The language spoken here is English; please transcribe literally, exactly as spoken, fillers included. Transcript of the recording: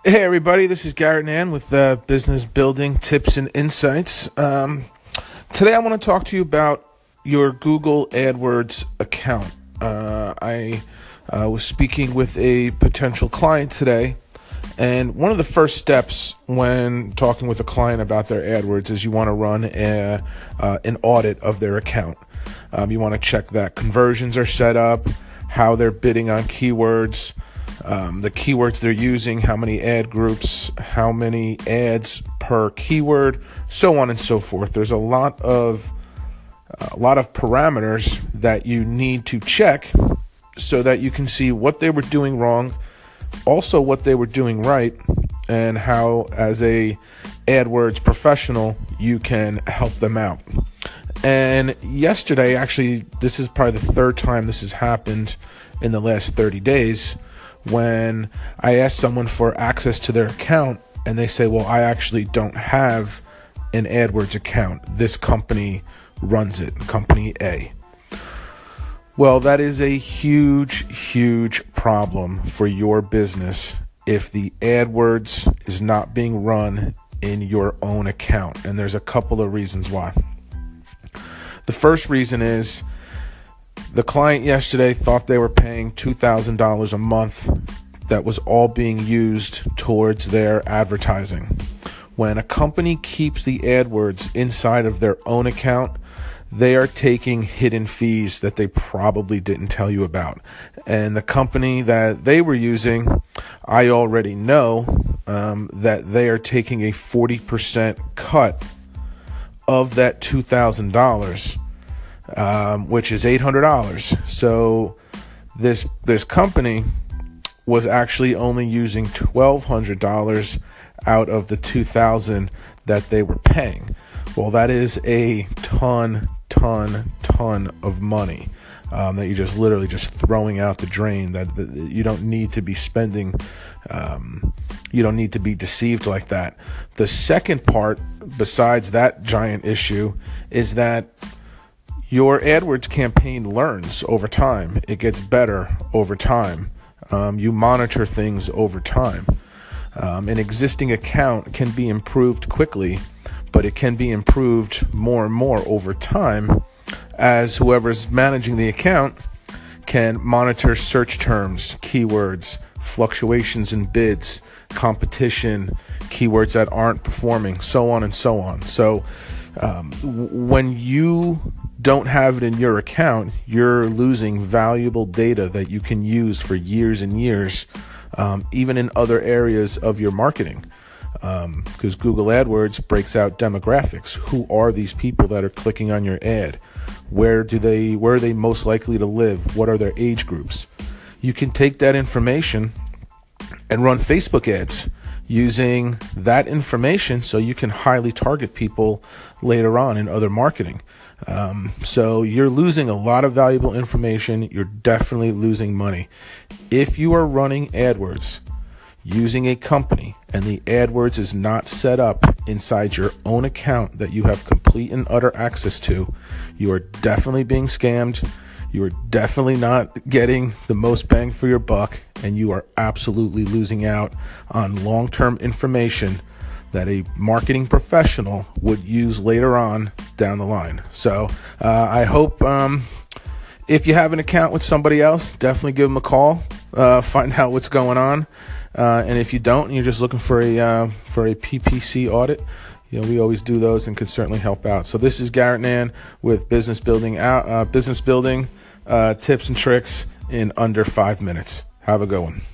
Hey everybody, this is Garrett Nan with uh, Business Building Tips and Insights. Um, today I want to talk to you about your Google AdWords account. Uh, I uh, was speaking with a potential client today, and one of the first steps when talking with a client about their AdWords is you want to run a, uh, an audit of their account. Um, you want to check that conversions are set up, how they're bidding on keywords, Um, the keywords they're using, how many ad groups, how many ads per keyword, so on and so forth. There's a lot of a lot of parameters that you need to check so that you can see what they were doing wrong, also what they were doing right, and how, as a AdWords professional, you can help them out. And yesterday, actually, this is probably the third time this has happened in the last thirty days. When I ask someone for access to their account and they say, well, I actually don't have an AdWords account. This company runs it, company A. Well, that is a huge, huge problem for your business if the AdWords is not being run in your own account. And there's a couple of reasons why. The first reason is the client yesterday thought they were paying two thousand dollars a month that was all being used towards their advertising. When a company keeps the AdWords inside of their own account, they are taking hidden fees that they probably didn't tell you about. And the company that they were using, I already know um, that they are taking a forty percent cut of that two thousand dollars. Um, which is eight hundred dollars. So this this company was actually only using twelve hundred dollars out of the two thousand dollars that they were paying. Well, that is a ton, ton, ton of money um, that you're just literally just throwing out the drain, that, that you don't need to be spending. Um, you don't need to be deceived like that. The second part, besides that giant issue, is that your AdWords campaign learns over time. It gets better over time. Um, you monitor things over time. Um, an existing account can be improved quickly, but it can be improved more and more over time as whoever's managing the account can monitor search terms, keywords, fluctuations in bids, competition, keywords that aren't performing, so on and so on. So um, when you don't have it in your account, you're losing valuable data that you can use for years and years, um, even in other areas of your marketing. Um, because Google AdWords breaks out demographics. Who are these people that are clicking on your ad? Where do they, where are they most likely to live? What are their age groups? You can take that information and run Facebook ads using that information so you can highly target people later on in other marketing. Um, so you're losing a lot of valuable information. You're definitely losing money. If you are running AdWords using a company and the AdWords is not set up inside your own account that you have complete and utter access to, you are definitely being scammed. You are definitely not getting the most bang for your buck, and you are absolutely losing out on long-term information that a marketing professional would use later on down the line. So uh, I hope um, if you have an account with somebody else, definitely give them a call, uh, find out what's going on. Uh, and if you don't, and you're just looking for a uh, for a P P C audit, you know, we always do those and can certainly help out. So this is Garrett Nan with Business Building out uh, Business Building uh, Tips and Tricks in under five minutes. Have a good one.